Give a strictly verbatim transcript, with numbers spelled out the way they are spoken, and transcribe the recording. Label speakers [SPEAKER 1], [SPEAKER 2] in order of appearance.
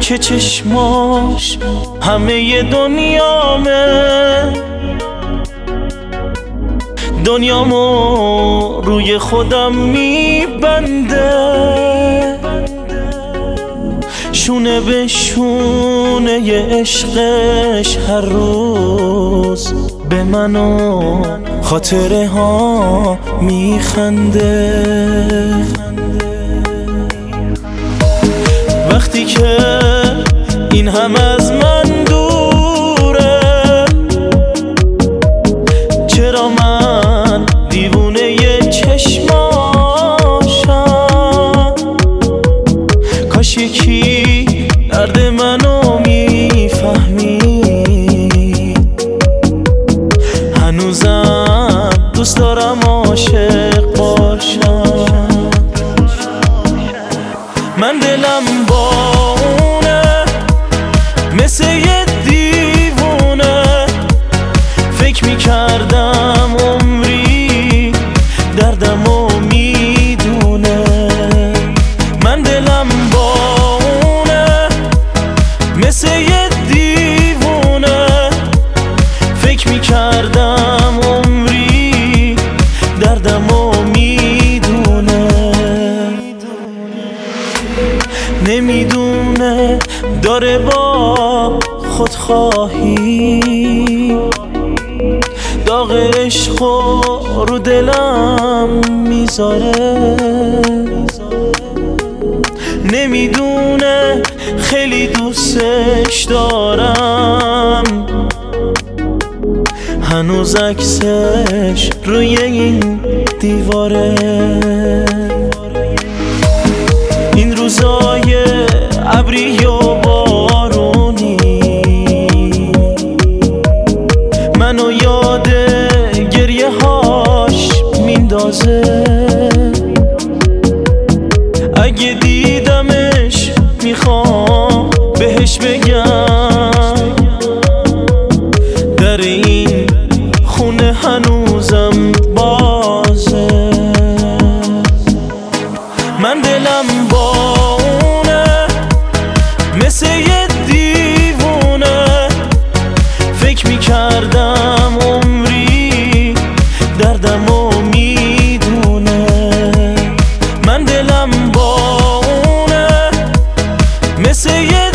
[SPEAKER 1] که چشماش همه دنیامه، دنیامو روی خودم میبنده، شونه به شونه ی عشقش هر روز به من و خاطره ها میخنده. وقتی که این هم از من دوره، چرا من دیوونه ی چشماشم؟ کاش یکی درد منو میفهمی، هنوزم دوست دارم عاشق باشم. من دلم با اونه مثل یه دیوونه، فکر میکردم عمری دردمو میدونه. من دلم با اونه مثل یه دیوونه، فکر میکردم عمری دردمو میدونه. نمیدونه داره با خودخواهی داغ عشقو رو دلم میذاره. نمیدونه خیلی دوستش دارم، هنوز عکسش روی این دیواره. این روزای ابری و بارونی منو یاد گریه هاش میندازه. اگه دیدمش میخوام بهش بگم، در این خونه هنوزم بازه. من دلم با اونه مثل یه دیوونه، فکر میکردم عمری دردمو میدونه. من دلم با اونه مثل یه